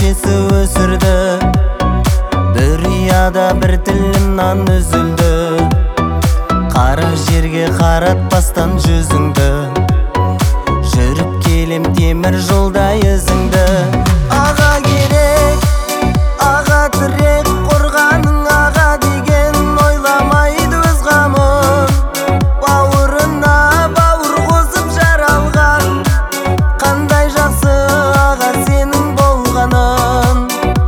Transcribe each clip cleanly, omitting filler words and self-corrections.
есі өсірді. Бір ұяда бір тілімнан үзілді. Қара жерге қаратпастан жүзіңді, жүріп келем темір жолда ізіңді. Аға керек, аға тірек, қорғаның аға деген ойламайды өз қамын. Бауырына бауыр қосып жаралған, қандай жақсы аға сенің болғаның.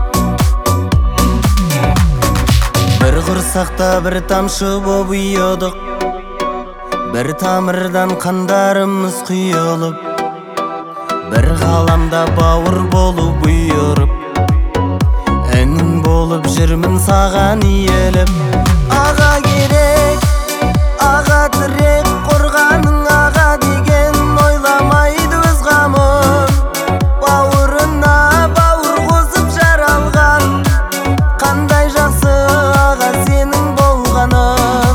Бір құрсақта бір тамшы боп ұйыдық, бір тамырдан қандарымыз құйылып, бір ғаламда бауыр болып бұйырып, әнің болып жүрмін саған иеліп. Аға керек, аға тірек, қорғаның аға деген ойламайды өз қамын. Бауырына бауыр қосып жаралған, қандай жақсы аға сенің болғаның.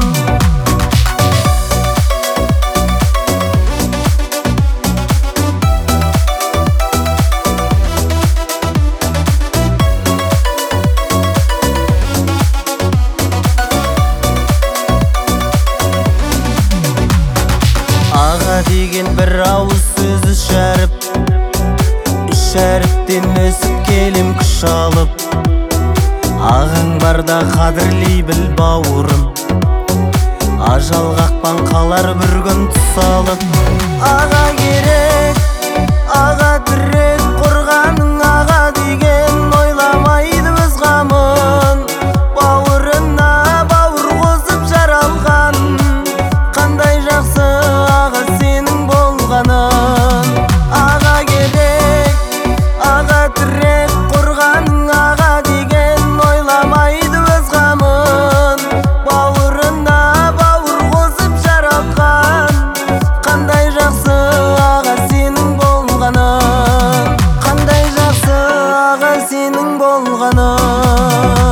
Аға деген бір ауыз сөзі шәріп, үш әріптен өсіп келем күш алып. Ағаң барда қадірлей біл бауырым, ажал қақпан қалар бір күн тұсалып. Аға керек, аға тірек, қорғаның аға деген ойламайды өз қамын. Бауырына бауыр қосып жаралған, қандай жақсы аға сенің болғаның. Аға керек, аға тірек, қорғаның аға деген ойламайды өз қамын. Бауырына бауыр қосып жаралған, қандай жақсы аға сенің болғаның. Қандай жақсы аға сенің болғаның.